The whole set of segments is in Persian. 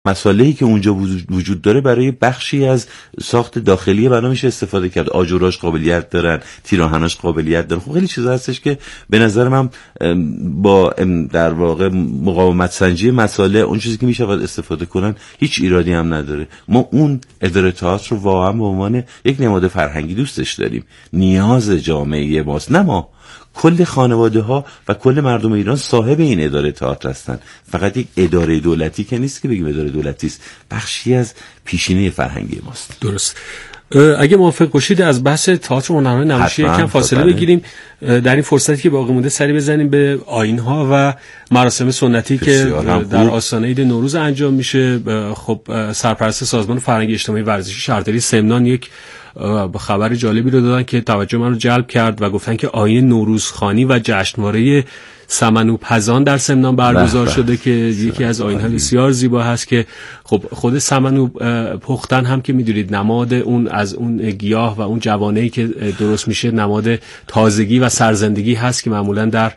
مسائلی که اونجا وجود داره برای بخشی از ساخت داخلی بنا میشه استفاده کرد. آجوراش قابلیت دارن، تیراهناش قابلیت دارن. خب خیلی چیزا هستش که به نظر من با در واقع مقاومت سنجی مسائل اون چیزی که میشه استفاده کنن هیچ ایرادی هم نداره. ما اون اداره تئاتر رو واقعا به عنوان یک نماد فرهنگی دوستش داریم. نیاز جامعه ماست، نه ما. کل خانواده ها و کل مردم ایران صاحب این اداره تئاتر هستن. فقط یک اداره دولتی که نیست که بگیم اداره دولتی است، بخشی از پیشینه فرهنگی ماست. درست. اگه موافق باشید از بحث تئاتر هنرهای نمایشی یکم فاصله بگیریم، در این فرصتی که باقی مونده سری بزنیم به آیین‌ها و مراسم سنتی که در آستانه عید نوروز انجام میشه. خب سرپرست سازمان فرهنگی اجتماعی ورزشی شهرداری سمنان یک خبر جالبی رو دادن که توجه من رو جلب کرد و گفتن که آیین نوروزخوانی و جشنواره سمنوپزان در سمنان برگزار شده که یکی از آیین‌ها بسیار زیبا هست که خب خود سمنو پختن هم که میدونید نماد اون از اون گیاه و اون جوانه‌ای که درست میشه نماد تازگی و سرزندگی هست که معمولا در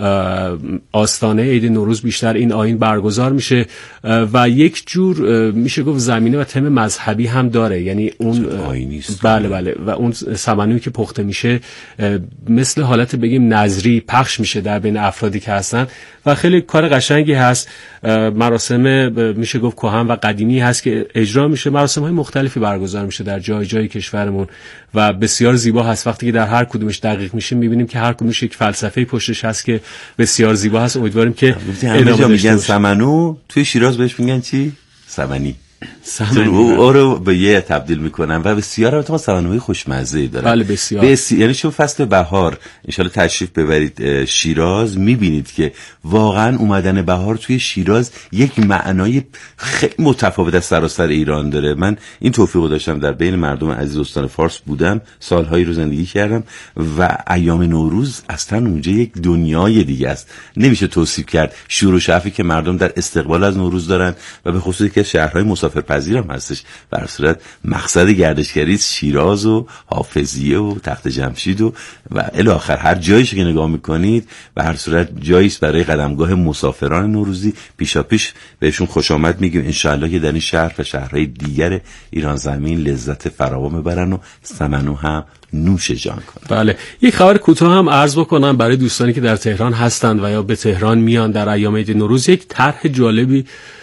آستانه عید نوروز بیشتر این آیین برگزار میشه و یک جور میشه گفت زمینه و تم مذهبی هم داره. یعنی اون بله و اون سمنویی که پخته میشه مثل حالت بگیم نظری پخش میشه در بین افرادی که هستن و خیلی کار قشنگی هست. مراسم میشه گفت کهن و قدیمی هست که اجرا میشه. مراسم‌های مختلفی برگزار میشه در جای کشورمون و بسیار زیبا هست. وقتی که در هر کدومش دقیق میشیم میبینیم که هر کدومش یک فلسفه پشتش هست که بسیار زیبا هست. امیدواریم که همه میگن سمنو، توی شیراز بهش میگن چی؟ سمنی. او رو به یه تبدیل میکنن و بسیار البته سمنوی خوشمزه داره. بله بسیار. یعنی شما فصل بهار ان تشریف ببرید شیراز میبینید که واقعا اومدن بهار توی شیراز یک معنای خیلی متفاوت از سراسر ایران داره. من این توفیق داشتم در بین مردم عزیز استان فارس بودم، سالهایی رو زندگی کردم و ایام نوروز اصلا اونجا یک دنیای دیگه است، نمیشه توصیف کرد. شور و شعفی که مردم در استقبال از نوروز دارن و به خصوص که شهرهای مسافرپذیر هم هستش. به هر صورت مقصد گردشگری شیراز و حافظیه و تخت جمشید و الی آخر هر جاییش که نگاه میکنید به هر صورت جایی است برای قدمگاه مسافران نوروزی. پیشاپیش بهشون خوش آمد میگیم. ان شاءالله که در این شهر و شهرهای دیگر ایران زمین لذت فراوان ببرن و سمنو هم نوش جان کنن. بله، یک خبر کوتاه هم عرض بکنم برای دوستانی که در تهران هستند و یا به تهران میان در ایام عید نوروز. یک طرح جالبی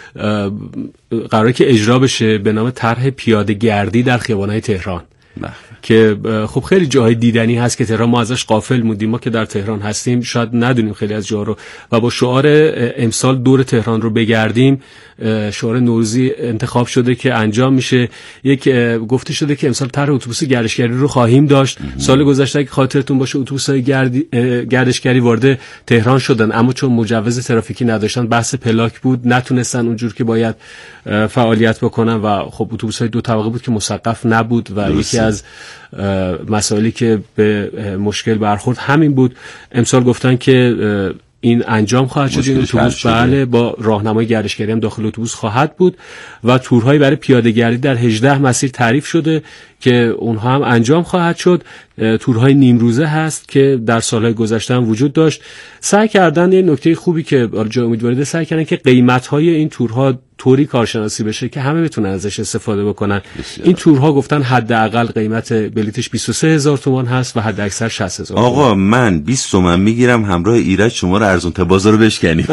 قراره که اجرا بشه به نام طرح پیاده گردی در خیابان‌های تهران که خب خیلی جاهای دیدنی هست که تهران ما ازش غافل موندیم. ما که در تهران هستیم شاید ندونیم خیلی از جاها رو و با شعار امسال دور تهران رو بگردیم، شعار نوروزی انتخاب شده که انجام میشه. یک گفته شده که امسال طرح اتوبوس گردشگری رو خواهیم داشت. سال گذشته که خاطرتون باشه اتوبوس‌های گردشگری وارد تهران شدن اما چون مجوز ترافیکی نداشتن بحث پلاک بود نتونستن اونجور که باید فعالیت بکنن و خب اتوبوس‌های دو طبقه بود که مسقف نبود و یکی از مسائلی که به مشکل برخورد همین بود. امسال گفتن که این انجام خواهد شد. این اتوبوس بله با راهنمای گردشگری هم داخل اتوبوس خواهد بود و تورهایی برای پیاده‌گردی در 18 مسیر تعریف شده که اونها هم انجام خواهد شد. تورهای نیم روزه هست که در سالهای گذشته هم وجود داشت. سعی کردن یه نکته خوبی که جای امیدواری سعی کردن که قیمت‌های این تورها طوری کارشناسی بشه که همه بتونن ازش استفاده بکنن. این تورها گفتن حداقل قیمت بلیتش 23000 تومان هست و حد اکثر 60000. آقا من 20 تومن میگیرم همراه ایرج شما رو ارزون تا بازار رو بشکنیم.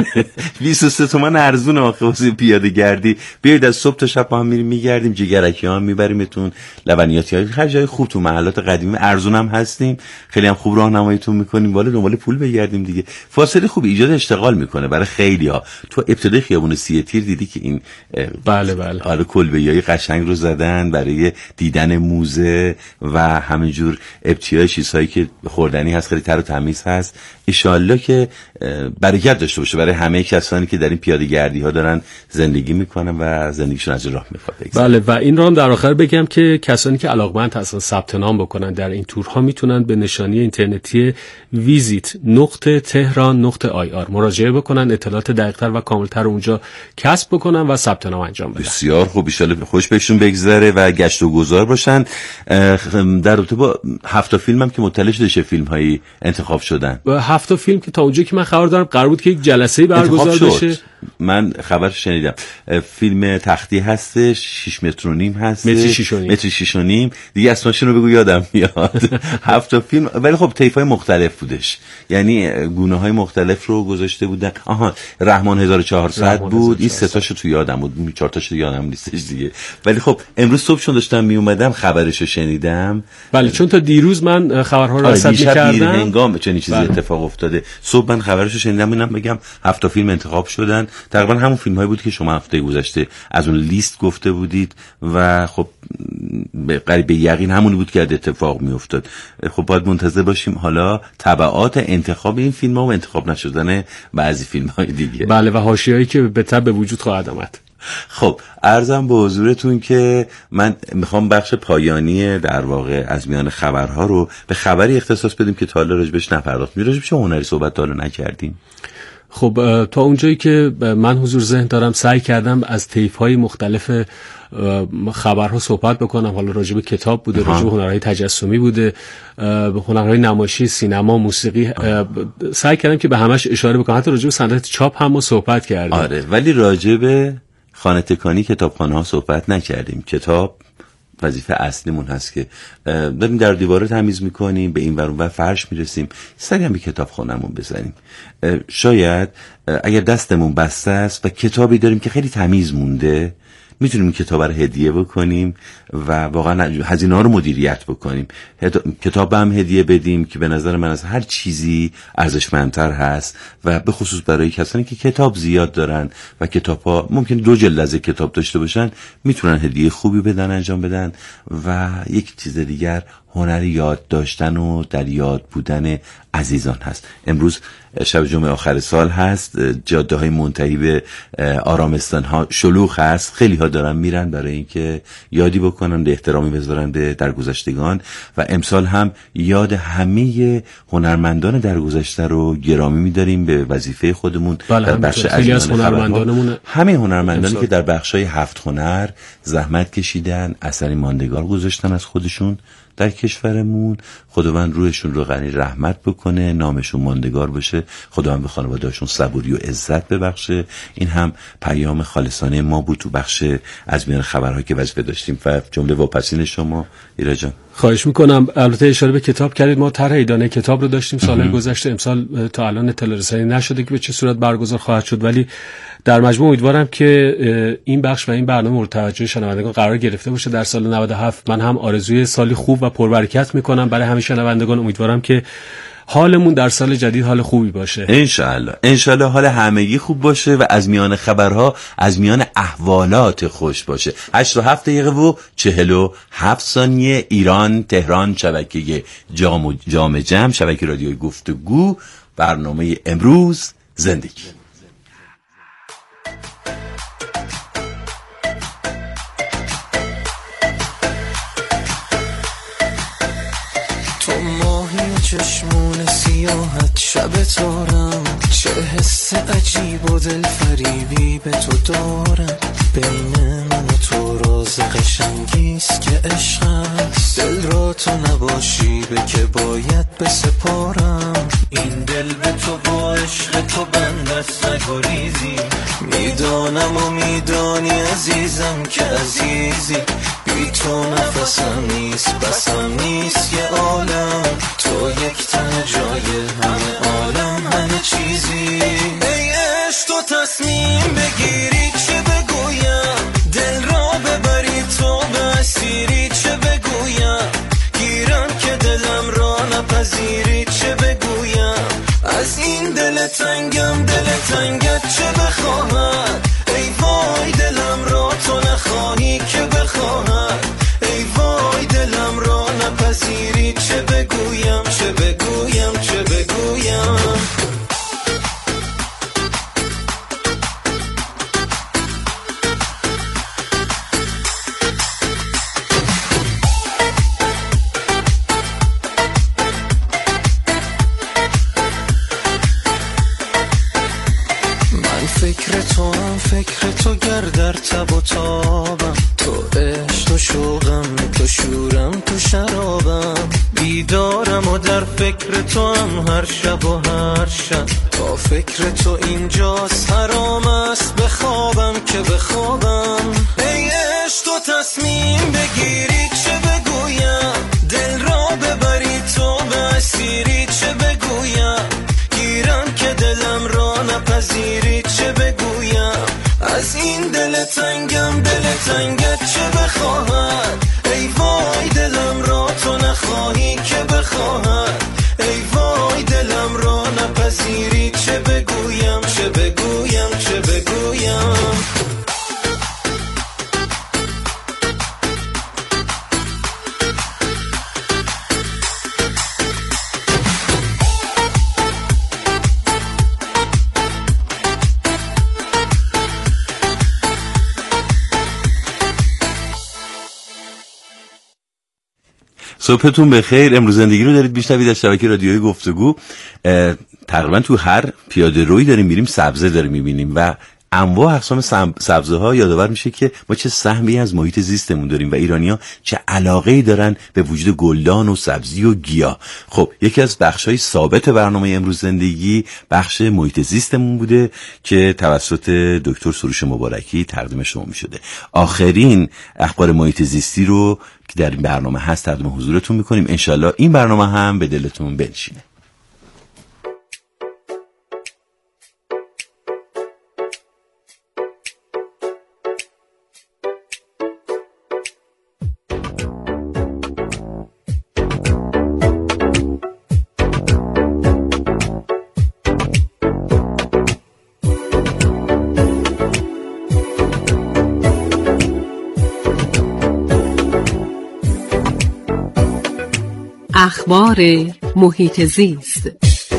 23 تومن ارزون آخه واسه پیاده گردی. بیاید از صبح تا شب با هم میریم میگردیم، جگرکی ها میبریمتون، لبنیاتی ها هر جای خوب تو محلات قدیمی ارزون هم هستیم، خیلی هم خوب راهنماییتون میکنیم. بالا دنبال پول بگردیم دیگه. فاصله خوب ایجاد اشتغال میکنه برای خیلی‌ها. تو ابتدای خیابون سی تیر دیدی که این بله آره کلبه‌ای قشنگ رو زدن برای دیدن موزه و همینجور ابتیای چیزهایی که خوردنی هست، خیلی تر و تمیز هست. ان شاءالله که برکت داشته باشه برای همه کسانی که در این پیاده‌گردی ها دارن زندگی میکنن و زندگیشون از راه میفته. بله و این رو هم در آخر بگم که کسانی که علاقمند هستن ثبت نام بکنن در این تورها میتونن به نشانی اینترنتی visit.tehran.ir مراجعه بکنن، اطلاعات دقیق‌تر و کاملتر اونجا کسب بکنن و ثبت نام انجام بدن. بسیار خوب، ان شاءالله خوش بهشون بگذره و گشت و گذار باشن. در رابطه با 7 فیلم هم که مطلع شده چه فیلم‌هایی انتخاب شدن. 7 فیلم که تا اونجایی که من خبر دارم قرار بود که یک جلسه برگزار بشه. من خبرش شنیدم. فیلم تختی هستش، 6.5 متر هستش، متر 6.5 دیگه اسمشون رو بگو یادم میاد. 7 فیلم، ولی خب طیف‌های مختلف بودش، یعنی گونه‌های مختلف رو گذاشته بودن. رحمان 1400 بود، این 3 تاشو تو یادم بود، 4 تاشو یادم نیستش دیگه. ولی خب امروز صبح چون داشتم می اومدم خبرشو شنیدم. بله، چون تا دیروز من خبرها رو رصد می‌کردم، هنگام چنین چیزی اتفاق افتاده. صبح من خبرشو شنیدم، اینم بگم 7 فیلم انتخاب شدن، تقریبا همون فیلم‌هایی بود که شما هفته گذشته از اون لیست گفته بودید و خب قریب به یقین همونی بود که اتفاق میافتاد. خب باید منتظر باشیم حالا تبعات انتخاب این فیلم‌ها و انتخاب نشدن بعضی فیلم‌های دیگه. بله، و حاشیه‌ای که به تبع وجود خواهد آمد. خب عرضم به حضورتون که من میخوام بخش پایانی در واقع از میان خبرها رو به خبری اختصاص بدیم که تا حالا راجبش نپرداختیم. راجبش چه هنری صحبت تا حالا نکردیم. خب تا اونجایی که من حضور ذهن دارم سعی کردم از طیف‌های مختلف خبرها صحبت بکنم. حالا راجب کتاب بوده، راجب هنرهای تجسمی بوده، هنرهای نمایشی، سینما، موسیقی، سعی کردم که به همش اشاره بکنم. حتی راجب صنعت چاپ هم ما صحبت کردیم. آره، ولی راجب خانه تکانی کتابخانه ها صحبت نکردیم. کتاب وظیفه اصلیمون هست که داریم در دیواره تمیز میکنیم، به این ور اون ور فرش میرسیم، سری هم به کتابخانه‌مون بزنیم. شاید اگر دستمون بسته است و کتابی داریم که خیلی تمیز مونده، میتونیم این کتاب رو هدیه بکنیم و واقعا هزینه‌ها رو مدیریت بکنیم. کتاب هم هدیه بدیم که به نظر من از هر چیزی ارزشمندتر هست و به خصوص برای کسانی که کتاب زیاد دارن و کتاب‌ها ممکن 2 جلد از کتاب داشته باشن، میتونن هدیه خوبی بدن، انجام بدن. و یک چیز دیگر، هنر یاد داشتن و در یاد بودن عزیزان هست. امروز شب جمعه آخر سال هست، جاده های منتهی به آرامستان ها شلوغ هست، خیلی ها دارن میرن برای اینکه یادی بکنن، به احترامی بذارن به درگذشتگان و امسال هم یاد همه هنرمندان درگذشته رو گرامی می‌داریم به وظیفه خودمون. بله، در بخش از هنرمندانمون، همه هنرمندانی که در بخش‌های 7 هنر زحمت کشیدن، اثری ماندگار گذاشتن از خودشون در کشورمون، خداوند روحشون رو غنی رحمت بکنه، نامشون ماندگار بشه، خداوند به خانواده‌هاشون صبوری و عزت ببخشه. این هم پیام خالصانه ما بود تو بخش از میان خبرها که وظیفه داشتیم و جمله واپسین شما ایرج جان. خواهش میکنم. البته اشاره به کتاب کردید، ما طرح ایدانه کتاب رو داشتیم سال گذشته، امسال تا الان اطلاع رسانی نشده که به چه صورت برگزار خواهد شد، ولی در مجموع امیدوارم که این بخش و این برنامه مورد توجه شنوندگان قرار گرفته باشه در سال 97. من هم آرزوی سالی خوب و پربرکت میکنم برای همه شنوندگان. امیدوارم که حالمون در سال جدید حال خوبی باشه. انشالله حال همگی خوب باشه و از میان خبرها، از میان احوالات خوش باشه. 8:07 و 47 ثانیه ایران تهران، شبکه جام جم، شبکه رادیوی گفتگو، برنامه امروز زندگی. چشمون سیاحت شب تارم، چه حس عجیب و دل فریبی به تو دارم. بین من و تو راز قشنگیست که عشق است، دل را تو نباشی به که باید بسپارم. این دل به تو با عشق تو بندست نگریزی، میدانم و میدانی عزیزم که عزیزی. بی تو نفسم نیست، بسم نیست یه عالم، تو یک تن جای همه عالم، همه چیزی. ای عشق تو تصمیم بگیری چه بگویم، دل را ببری تو به اسیری چه بگویم، گیرم که دلم را نپذیری چه بگویم. از این دل تنگم دل تنگت چه بخواهد، ای وای دلم را تو نخواهی که بخواهد، ای وای دلم را نپذیری چه بگویم چه بگویم چه بگویم. فکر تو گر در تب و تابم، تو عشق تو شوقم، تو شورم تو شرابم. بی بیدارم و در فکر تو هم هر شب و هر شب. با فکر تو اینجاست حرام است بخوابم که بخوابم. ای عشق تو تصمیم بگیری چه بگویم، دل را ببری تو به اسیری چه بگویم، گیرم که دلم را نپذیری چه بگویم. از این دل تنگم دل تنگت چه بخواهد، ای وای دلم را تو نخواهی که بخواهد، ای وای دلم را نپذیری چه بگویم چه بگویم چه بگویم. صبحتون بخیر. امروز زندگی رو دارید میشنوید از شبکه رادیوی گفتگو. تقریبا تو هر پیاده روی داریم میریم سبزه داریم میبینیم و انواع اقسام سبزه ها یادآور میشه که ما چه سهمی از محیط زیستمون داریم و ایرانی‌ها چه علاقه‌ای دارن به وجود گلدان و سبزی و گیاه. خب یکی از بخش‌های ثابت برنامه امروز زندگی بخش محیط زیستمون بوده که توسط دکتر سروش مبارکی تقدیم شما میشده. آخرین اخبار محیط زیستی رو که در این برنامه هست تقدیم حضورتون میکنیم. انشالله این برنامه هم به دلتون بنشینه. اخبار محیط زیست.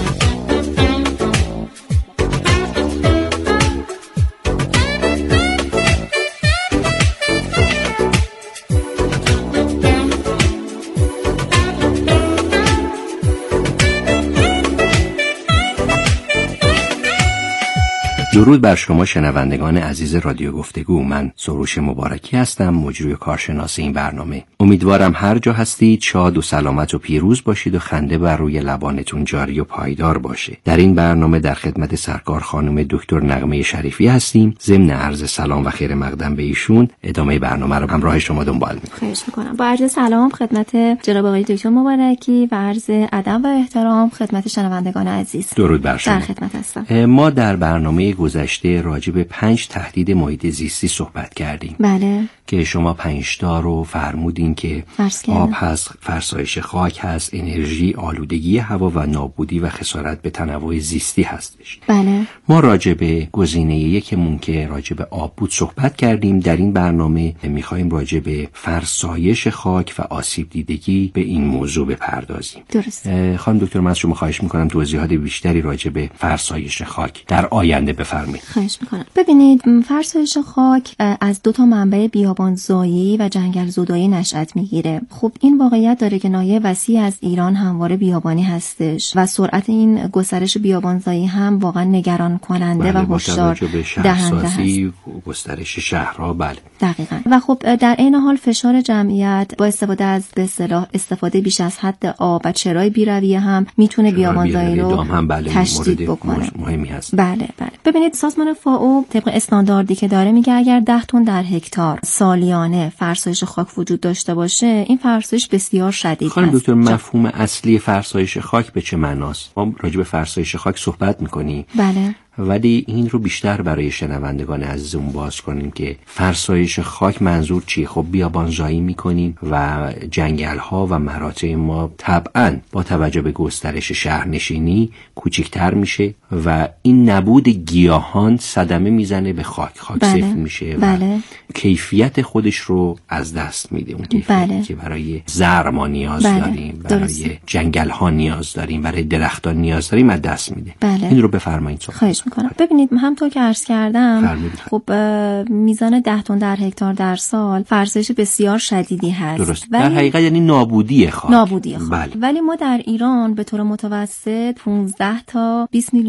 درود بر شما شنوندگان عزیز رادیو گفتگو. من سروش مبارکی هستم، مجری کارشناس این برنامه. امیدوارم هر جا هستید شاد و سلامت و پیروز باشید و خنده بر روی لبانتون جاری و پایدار باشه. در این برنامه در خدمت سرکار خانم دکتر نغمه شریفی هستیم. ضمن عرض سلام و خیر مقدم به ایشون ادامه برنامه رو همراه شما دنبال می‌کنم. خواهش می‌کنم. با عرض سلام خدمت جناب آقای دکتر مبارکی و عرض ادب و احترام خدمت شنوندگان عزیز. درود بر شما. در خدمت هستم. ما در برنامه گذشته راجع به 5 تهدید محیط زیستی صحبت کردیم. بله. که شما 5 تا رو فرمودین که آب هست، فرسایش خاک هست، انرژی، آلودگی هوا و نابودی و خسارت به تنوع زیستی هستش. بله. ما راجع به گزینه یکمون که راجع به آب بود صحبت کردیم. در این برنامه میخوایم راجع به فرسایش خاک و آسیب دیدگی به این موضوع بپردازیم. درست. خانم دکتر من از شما خواهش میکنم توضیحات بیشتری راجع به فرسایش خاک در آینده بفرمایید. خواهش میکنم. ببینید فرسایش خاک از 2 تا منبع بیابانزایی و جنگلزدایی نشأت میگیره. خب این واقعیت داره که ناحیه وسیع از ایران همواره بیابانی هستش و سرعت این گسترش بیابانزایی هم واقعا نگران کننده و هشدار دهنده هست. گسترش شهرها بله. دقیقاً. و خب در این حال فشار جمعیت با استفاده از به اصطلاح استفاده بیش از حد آب و چرای بیرویه هم میتونه بیابانزایی رو تشدید بکنه. مهمی هست. بله. ببینید سازمان فائو طبق استانداردی که داره میگه اگر 10 تن در هکتار سالیانه فرسایش خاک وجود داشته باشه این فرسایش بسیار شدید خانم دکتر مفهوم اصلی فرسایش خاک به چه معناست؟ ما راجع به فرسایش خاک صحبت میکنیم. بله. ولی این رو بیشتر برای شنوندگان عزیزمون باز کنیم که فرسایش خاک منظور چیه؟ خب بیابانزایی میکنیم و جنگل ها و مراتع ما طبعا با توجه به گسترش شهرنشینی کوچکتر میشه و این نبود گیاهان صدمه میزنه به خاک بله. سفت میشه بله. و کیفیت خودش رو از دست میده. اون کیفیتی بله. که برای زرع ما نیاز بله. داریم، درسته. برای جنگل ها نیاز داریم، برای درختان نیاز داریم از دست میده. بله. این رو بفرمایید. میکنم. ببینید همونطور که عرض کردم خب میزان 10 تن در هکتار در سال فرسایش بسیار شدیدی هست. درست. در حقیقت یعنی نابودی خاک. نابودی خاک. بله. ولی ما در ایران به طور متوسط 15 تا 20 میلیون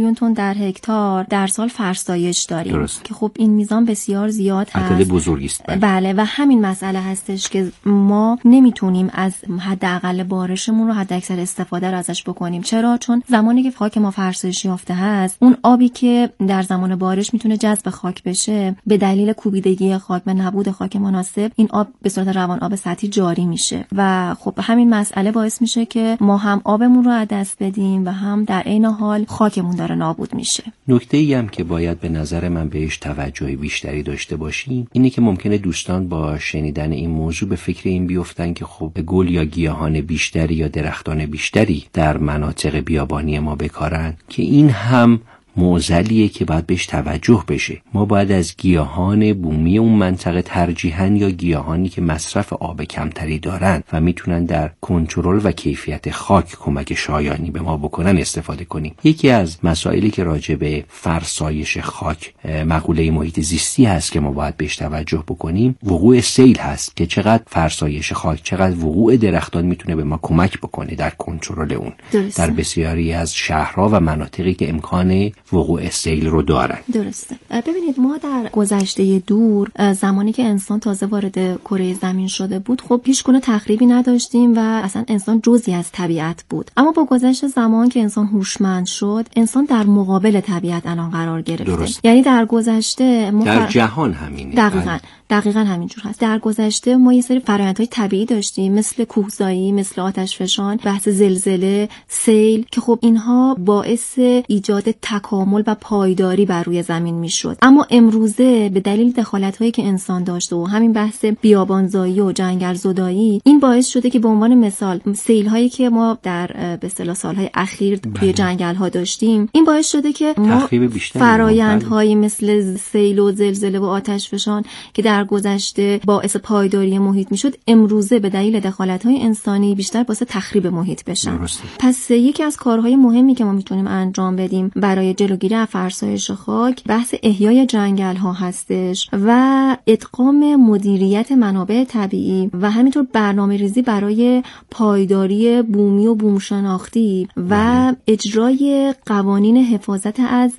میلیون تن در هکتار در سال فرسایش داریم. درست. که خب این میزان بسیار زیاد هست. عدد بزرگی است. بله و همین مسئله هستش که ما نمیتونیم از حداقل بارشمون رو حداکثر استفاده رو ازش بکنیم. چرا؟ چون زمانی که خاک ما فرسایش یافته هست، اون آبی که در زمان بارش میتونه جذب خاک بشه، به دلیل کوبیدگی خاک و نبود خاک مناسب این آب به صورت روان آب سطحی جاری میشه و خب همین مسئله باعث میشه که ما هم آبمون رو از دست بدیم و هم در عین حال خاکمون داره نابود میشه. نکته‌ای هم که باید به نظر من بهش توجه بیشتری داشته باشیم اینه که ممکنه دوستان با شنیدن این موضوع به فکر این بیفتن که خب گل یا گیاهان بیشتری یا درختان بیشتری در مناطق بیابانی ما بکارن، که این هم معضلیه که باید بهش توجه بشه. ما باید از گیاهان بومی اون منطقه ترجیحاً یا گیاهانی که مصرف آب کمتری دارن و میتونن در کنترل و کیفیت خاک کمک شایانی به ما بکنن استفاده کنیم. یکی از مسائلی که راجع به فرسایش خاک مقوله محیط زیستی هست که ما باید بهش توجه بکنیم، وقوع سیل هست که چقدر فرسایش خاک، چقدر وقوع درختان میتونه به ما کمک بکنه در کنترل اون. درسته. در بسیاری از شهرها و مناطقی که امکان وقوع سیل رو دارن. درسته. ببینید ما در گذشته دور زمانی که انسان تازه وارد کره زمین شده بود، خب هیچ گونه تخریبی نداشتیم و اصلا انسان جزئی از طبیعت بود. اما با گذشت زمان که انسان هوشمند شد، انسان در مقابل طبیعت الان قرار گرفته. درست. یعنی در گذشته ما در جهان همینه. دقیقاً همینجور هست. در گذشته ما یه سری فرآیندهای طبیعی داشتیم مثل کوهزایی، مثل آتشفشان، بحث زلزله، سیل، که خب اینها باعث ایجاد تکامل و پایداری بر روی زمین میشد. اما امروزه به دلیل دخالت‌هایی که انسان داشته و همین بحث بیابانزایی و جنگل زدایی، این باعث شده که به عنوان مثال سیل‌هایی که ما در به اصطلاح سال‌های اخیر توی جنگل‌ها داشتیم، این باعث شده که ما فرآیندهایی مثل سیل و زلزله و آتشفشان که در گذشته باعث پایداری محیط میشد، امروزه به دلیل دخالت‌های انسانی بیشتر باعث تخریب محیط بشن. پس یکی از کارهای مهمی که ما میتونیم انجام بدیم برای جلوگیری از فرسایش خاک بحث احیای جنگل‌ها هستش و ادغام مدیریت منابع طبیعی و همینطور برنامه‌ریزی برای پایداری بومی و بومشناختی و اجرای قوانین حفاظت از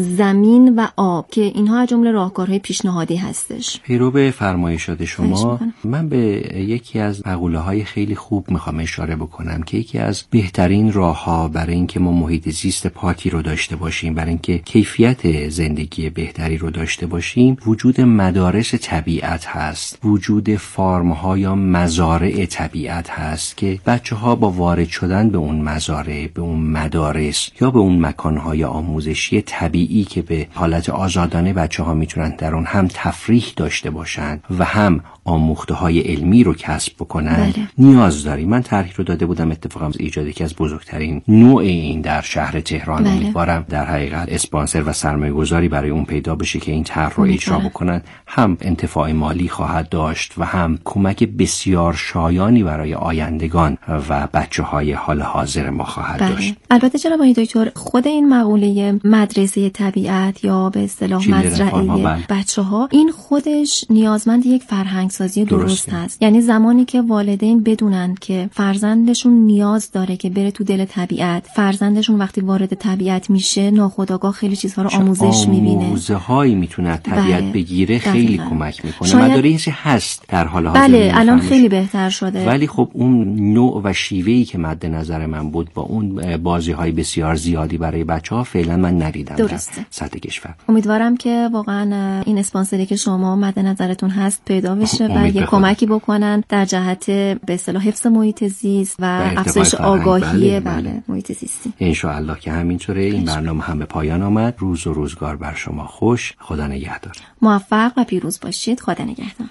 زمین و آب که اینها از جمله راهکارهای پیشنهادی هستش. پیرو به فرمایشات شما من به یکی از مقوله‌های خیلی خوب میخوام اشاره بکنم که یکی از بهترین راه‌ها برای اینکه ما محیط زیست پاکی رو داشته باشیم، برای اینکه کیفیت زندگی بهتری رو داشته باشیم، وجود مدارس طبیعت هست، وجود فارم‌ها یا مزارع طبیعت هست که بچه‌ها با وارد شدن به اون مزارع، به اون مدارس یا به اون مکان‌های آموزشی طبیعی که به حالت آزادانه بچه‌ها میتونن در اون هم تفریح داشته باشن و هم آموخته‌های علمی رو کسب بکنن نیاز داریم. من طرحی رو داده بودم اتفاقا ایجاد یکی از بزرگترین نوع این در شهر تهران. امیدوارم در حقیقت اسپانسر و سرمایه‌گذاری برای اون پیدا بشه که این طرح رو اجرا بکنن. هم انتفاع مالی خواهد داشت و هم کمک بسیار شایانی برای آیندگان و بچه‌های حال حاضر ما خواهد داشت. البته جناب آقای دکتر، خود این مقوله مدرسه طبیعت یا به اصطلاح مزرعه بچه‌ها، این خودش نیازمند یک فرهنگسازی درست هست. یعنی زمانی که والدین بدونن که فرزندشون نیاز داره که بره تو دل طبیعت، فرزندشون وقتی وارد طبیعت میشه ناخودآگاه خیلی چیزها رو آموزش میبینه، آموزه‌هایی میتونه طبیعت بگیره، خیلی کمک میکنه. مدارسی هست در حال حاضر. بله الان خیلی بهتر شده، ولی خب اون نوع و شیوهی که مد نظر من بود با اون بازی‌های بسیار زیادی برای بچه‌ها فعلا من ندیدم در سطح کشور. امیدوارم که واقعا این اسپانسری که شما مد نظرتون هست پیدا بشه و یه کمکی بکنن در جهت به اصطلاح حفظ محیط زیست و افزایش آگاهی محیط زیستی. ان شاء الله که همینطوره. این برنامه هم به پایان آمد. روز و روزگار بر شما خوش. خدا نگهدار. موفق و پیروز باشید. خدا نگهدار.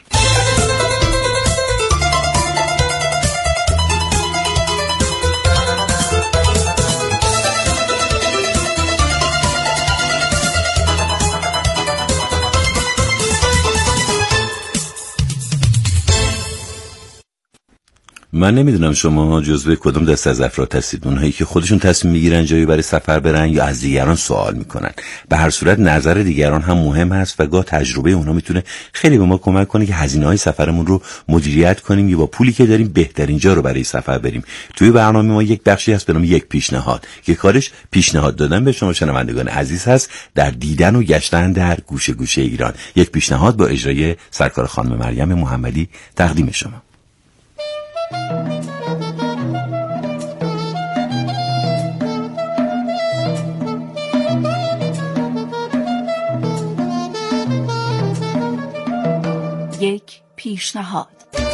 من نمیدونم شما جزو کدوم دسته از افراد هستید، اونهایی که خودشون تصمیم میگیرن جایی برای سفر برن یا از دیگران سوال میکنن. به هر صورت نظر دیگران هم مهم هست و گاه تجربه اونها میتونه خیلی به ما کمک کنه که هزینه‌های سفرمون رو مدیریت کنیم یا با پولی که داریم بهترین جا رو برای سفر بریم. توی برنامه ما یک بخشی هست به نام یک پیشنهاد که کارش پیشنهاد دادن به شما شنوندگان عزیز هست در دیدن و گشتن در گوشه گوشه ایران. یک پیشنهاد با اجرای سرکار خانم مریم محمدی تقدیم شما. یک پیشنهاد.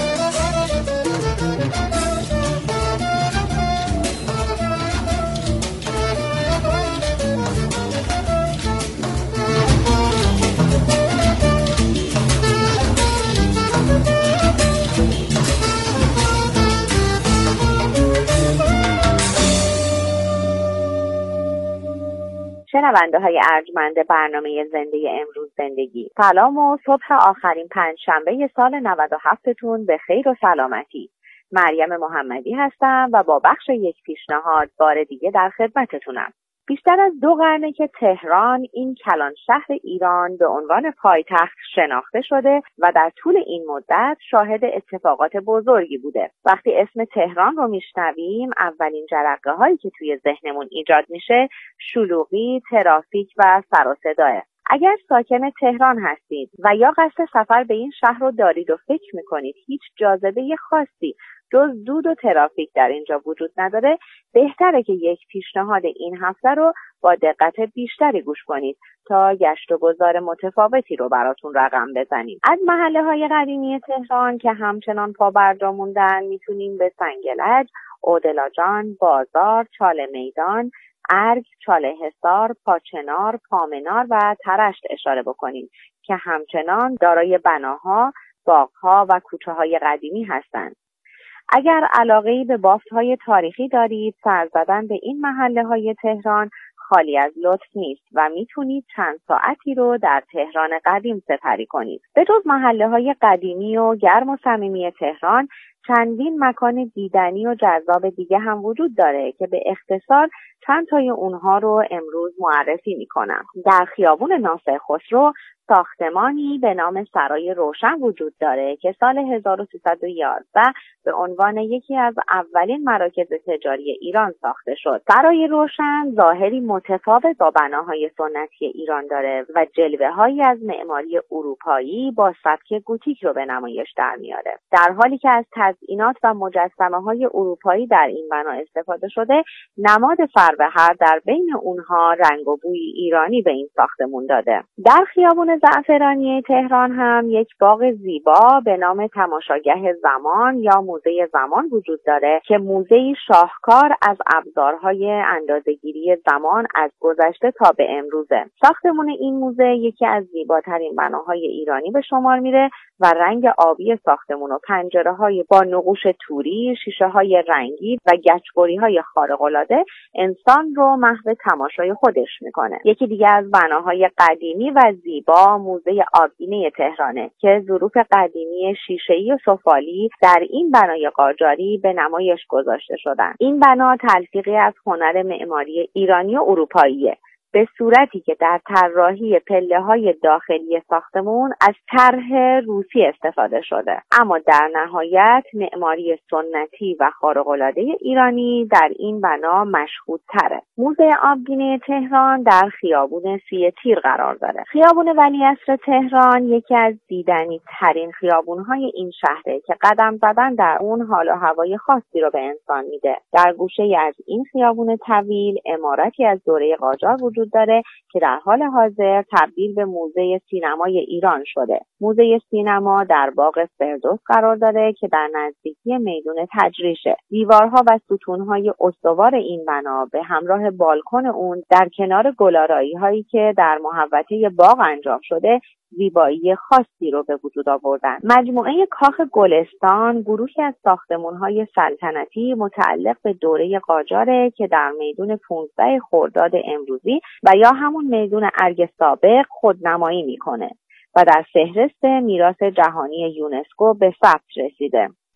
شنونده های ارجمند برنامه زنده امروز زندگی، سلام و صبح آخرین پنجشنبه سال 97تون به خیر و سلامتی. مریم محمدی هستم و با بخش یک پیشنهاد بار دیگه در خدمتتونم. بیشتر از 2 قرنه که تهران، این کلان شهر ایران، به عنوان پایتخت شناخته شده و در طول این مدت شاهد اتفاقات بزرگی بوده. وقتی اسم تهران رو میشنویم، اولین جرقه هایی که توی ذهنمون ایجاد میشه شلوغی، ترافیک و سر و صداه. اگر ساکن تهران هستید و یا قصد سفر به این شهر رو دارید و فکر میکنید هیچ جاذبه خاصی جز دود و ترافیک در اینجا وجود نداره، بهتره که یک پیشنهاد این هفته رو با دقت بیشتری گوش کنید تا گشت و گذار متفاوتی رو براتون رقم بزنیم. از محله‌های قدیمی تهران که همچنان پابرجا موندن میتونیم به سنگلج، عودلاجان، بازار، چاله میدان، ارگ، چاله حصار، پاچنار، پامنار و ترشت اشاره بکنیم که همچنان دارای بناها، باغ‌ها و کوچه‌های قدیمی هستند. اگر علاقه‌ای به بافت‌های تاریخی دارید، سر زدن به این محله‌های تهران خالی از لطف نیست و میتونید چند ساعتی رو در تهران قدیم سپری کنید. به جز محله‌های قدیمی و گرم و صمیمی تهران، چندین مکان دیدنی و جذاب دیگه هم وجود داره که به اختصار چند تای اونها رو امروز معرفی میکنم. در خیابون ناصر خسرو ساختمانی به نام سرای روشن وجود داره که سال 1311 به عنوان یکی از اولین مراکز تجاری ایران ساخته شد. سرای روشن ظاهری متفاوت با بناهای سنتی ایران داره و جلوه‌هایی از معماری اروپایی با سبک گوتیک رو به نمایش در میاره. در حالی که از تزئینات و مجسمه‌های اروپایی در این بنا استفاده شده، نماد فروهر در بین اونها رنگ و بوی ایرانی به این ساختمون داده. در خیابون زعفرانی تهران هم یک باغ زیبا به نام تماشاگاه زمان یا موزه زمان وجود داره که موزه‌ای شاهکار از ابزارهای اندازه‌گیری زمان از گذشته تا به امروزه. ساختمون این موزه یکی از زیباترین بناهای ایرانی به شمار میره و رنگ آبی ساختمون و پنجره‌های با نقوش توری، شیشه‌های رنگی و گچ‌بری‌های خارق‌العاده انسان رو محو تماشای خودش میکنه. یکی دیگه از بناهای قدیمی و زیبا موزه آبگینه تهرانه که ظروف قدیمی شیشه‌ای و سفالی در این بنای قاجاری به نمایش گذاشته شدن. این بنا تلفیقی از هنر معماری ایرانی و اروپاییه، به صورتی که در طراحی پله‌های داخلی ساختمون از طرح روسی استفاده شده، اما در نهایت معماری سنتی و خارق‌العاده ایرانی در این بنا مشهودتره. موزه آبگینه تهران در خیابون 30 تیر قرار داره. خیابون ولیعصر تهران یکی از دیدنی ترین خیابون‌های این شهره که قدم زدن در اون حال و هوای خاصی رو به انسان میده. در گوشه از این خیابون طویل عمارتی از دوره قاجار وجود داره که در حال حاضر تبدیل به موزه سینمای ایران شده. موزه سینما در باغ فردوس قرار داره که در نزدیکی میدون تجریشه. دیوارها و ستونهای استوار این بنا به همراه بالکن اون در کنار گلارایی هایی که در محوطه باغ انجام شده زیبایی خاصی رو به وجود آوردن. مجموعه کاخ گلستان گروهی از ساختمان‌های سلطنتی متعلق به دوره قاجاره که در میدون 15 خرداد امروزی و یا همون میدون ارگ سابق خودنمایی میکنه و در فهرست میراث جهانی یونسکو به ثبت رسیده.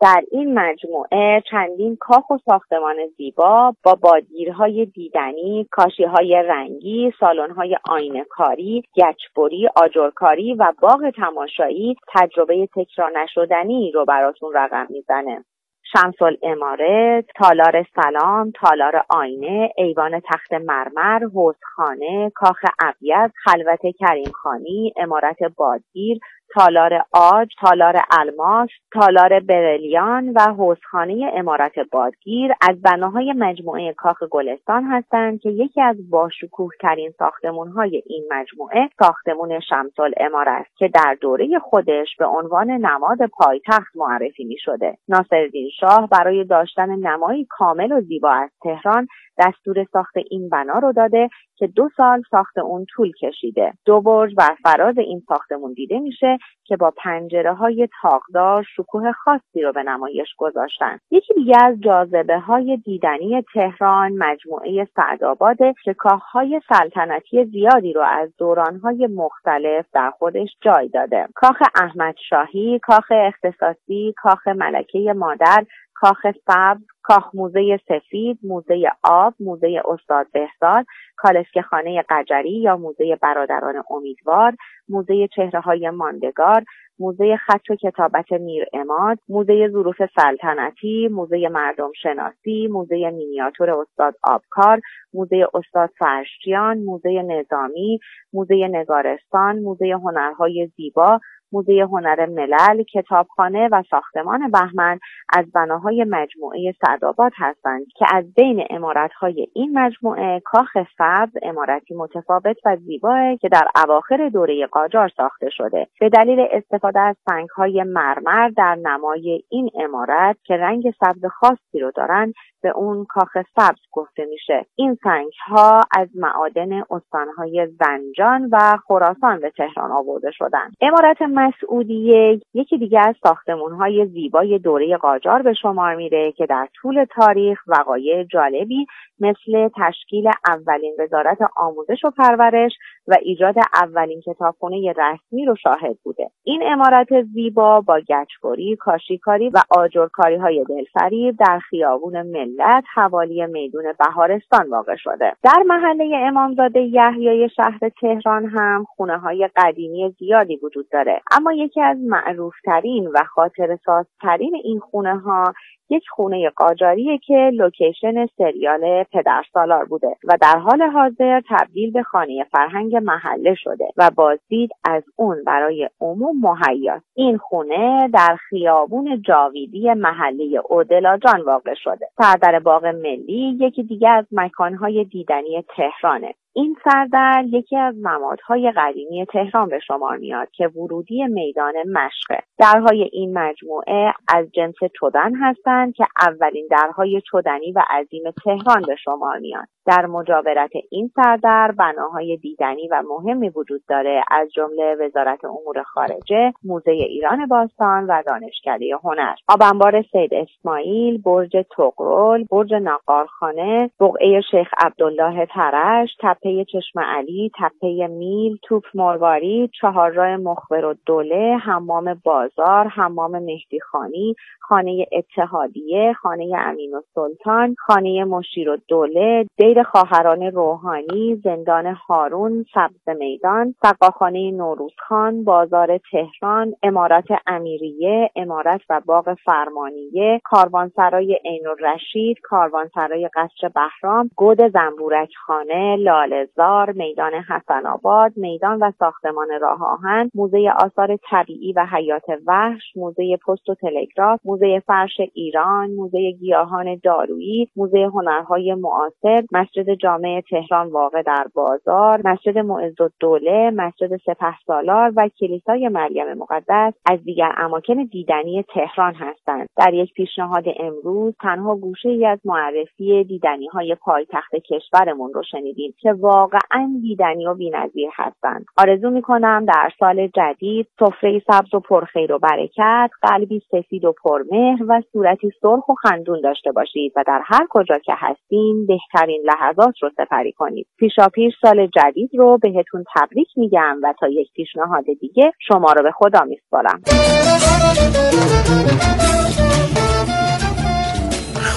در این مجموعه چندین کاخ و ساختمان زیبا با بادگیرهای دیدنی، کاشیهای رنگی، سالن‌های آینه‌کاری، گچبری، آجرکاری و باغ تماشایی تجربه تکرار نشدنی رو براتون رقم میزنه. شمس العمارة، تالار سلام، تالار آینه، ایوان تخت مرمر، حوضخانه، کاخ ابیض، خلوت کریمخانی، عمارت بادگیر، تالار عاج، تالار الماس، تالار برلیان و حوضخانه عمارت بادگیر از بناهای مجموعه کاخ گلستان هستند که یکی از باشکوه‌ترین ساختمان‌های این مجموعه ساختمان شمس العمارة است که در دوره خودش به عنوان نماد پایتخت معرفی می‌شده. ناصرالدین شاه برای داشتن نمایی کامل و زیبا از تهران دستور ساخت این بنا رو داده که 2 سال ساخت اون طول کشیده. 2 برج بر فراز این ساختمون دیده میشه که با پنجره‌های تاقدار شکوه خاصی رو به نمایش گذاشتن. یکی دیگه از جاذبه‌های دیدنی تهران مجموعه سعدآباده که کاخ‌های سلطنتی زیادی رو از دوران‌های مختلف در خودش جای داده. کاخ احمد شاهی، کاخ اختصاصی، کاخ ملکه مادر، کاخ سبز، کاخ موزه سفید، موزه آب، موزه استاد بهزاد، کالسکه خانه قجری یا موزه برادران امیدوار، موزه چهره‌های ماندگار، موزه خط و کتابت میرعماد، موزه ظروف سلطنتی، موزه مردم شناسی، موزه مینیاتور استاد آبکار، موزه استاد فرشچیان، موزه نظامی، موزه نگارستان، موزه هنرهای زیبا، موزه هنر ملل، کتابخانه و ساختمان بهمن از بناهای مجموعه سعدآباد هستند که از بین عمارت‌های این مجموعه کاخ سبز عمارتی متفاوت و زیباه که در اواخر دوره قاجار ساخته شده. به دلیل استفاده از سنگ‌های مرمر در نمای این عمارت که رنگ سبز خاصی رو دارن به اون کاخ سبز گفته میشه. این سنگ‌ها از معادن استان‌های زنجان و خراسان به تهران آورده شدند. عمارت مسعودیه یکی دیگه از ساختمان‌های زیبای دوره قاجار به شمار میره که در طول تاریخ وقایع جالبی مثل تشکیل اولین وزارت آموزش و پرورش و ایجاد اولین کتابخانه رسمی رو شاهد بوده. این عمارت زیبا با گچبری، کاشیکاری و آجرکاری‌های دلفریب در خیابون ملت حوالی میدون بهارستان واقع شده. در محله امامزاده یحیی شهر تهران هم خونه‌های قدیمی زیادی وجود داره، اما یکی از معروف‌ترین و خاطره‌سازترین این خونه‌ها یک خونه قاجاریه که لوکیشن سریال پدرسالار بوده و در حال حاضر تبدیل به خانه فرهنگ محله شده و بازدید از اون برای عموم مهیاست. این خونه در خیابون جاویدی محله اودلاجان واقع شده. سردر باغ ملی یکی دیگه از مکانهای دیدنی تهرانه. این سردر یکی از نمادهای قدیمی تهران به شمار میاد که ورودی میدان مشقه. درهای این مجموعه از جنس چدن هستند که اولین درهای چدنی و عظیم تهران به شمار میاد. در مجاورت این سردر بناهای دیدنی و مهمی وجود داره از جمله وزارت امور خارجه، موزه ایران باستان و دانشکده هنر. آبانبار سید اسماعیل، برج طغرل، برج نقارخانه، بقعه شیخ عبدالله ترش، تپه چشم علی، تپه میل، توپ مروارید، چهارراه مخبرالدوله، حمام بازار، حمام مهدی خانی، خانه اتحادیه، خانه امین‌السلطان، خانه مشیرالدوله، دیر خواهران روحانی، زندان هارون، سبز میدان، سقاخانه نوروزخان، بازار تهران، عمارت امیریه، عمارت و باغ فرمانیه، کاروانسرای عین‌الرشید، کاروانسرای قصر بهرام، گود زنبورک خانه، لاله‌زار، میدان حسن آباد، میدان و ساختمان راه آهن، موزه آثار طبیعی و حیات وحش، موزه پست و تلگراف، موزه فرش ایران، موزه گیاهان دارویی، موزه هنرهای معاصر، مسجد جامع تهران واقع در بازار، مسجد معزالدوله، مسجد سپهسالار و کلیسای مریم مقدس از دیگر اماکن دیدنی تهران هستند. در یک پیشنهاد امروز تنها گوشه‌ای از معرفی دیدنی‌های پایتخت کشورمون رو شنیدیم که واقعاً دیدنی و بی‌نظیر هستند. آرزو می‌کنم در سال جدید سفره سبز و پرخیر و برکت، قلبی سفید و پرمهر و صورتی سرخ و خندون داشته باشید و در هر کجا که هستین بهترین لحظات رو سپری کنید. پیشاپیش سال جدید رو بهتون تبریک میگم و تا یک پیشنهاد دیگه شما رو به خدا میسپارم.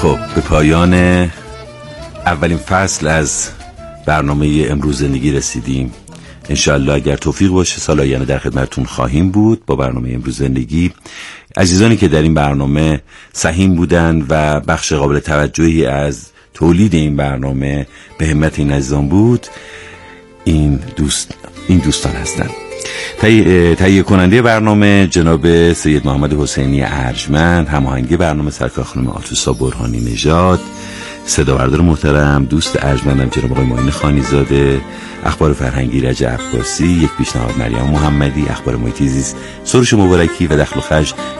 خب به پایان اولین فصل از برنامه امروز زندگی رسیدیم. انشاءالله اگر توفیق باشه سال آینده در خدمتتون خواهیم بود با برنامه امروز زندگی. عزیزانی که در این برنامه سهیم بودند و بخش قابل توجهی از تولید این برنامه به همت این عزیزان بود، این دوستان هستند. تهیه کننده برنامه جناب سید محمد حسینی ارجمند، هماهنگی برنامه سرکار خانم آتوسا برهانی نژاد، صدابردار محترم دوست ارجمندم جناب آقای معین خانیزاده، اخبار فرهنگی رجب عباسی، یک پیشنهاد مریم محمدی، اخبار محیط زیست سروش مبارکی و دخل و خرج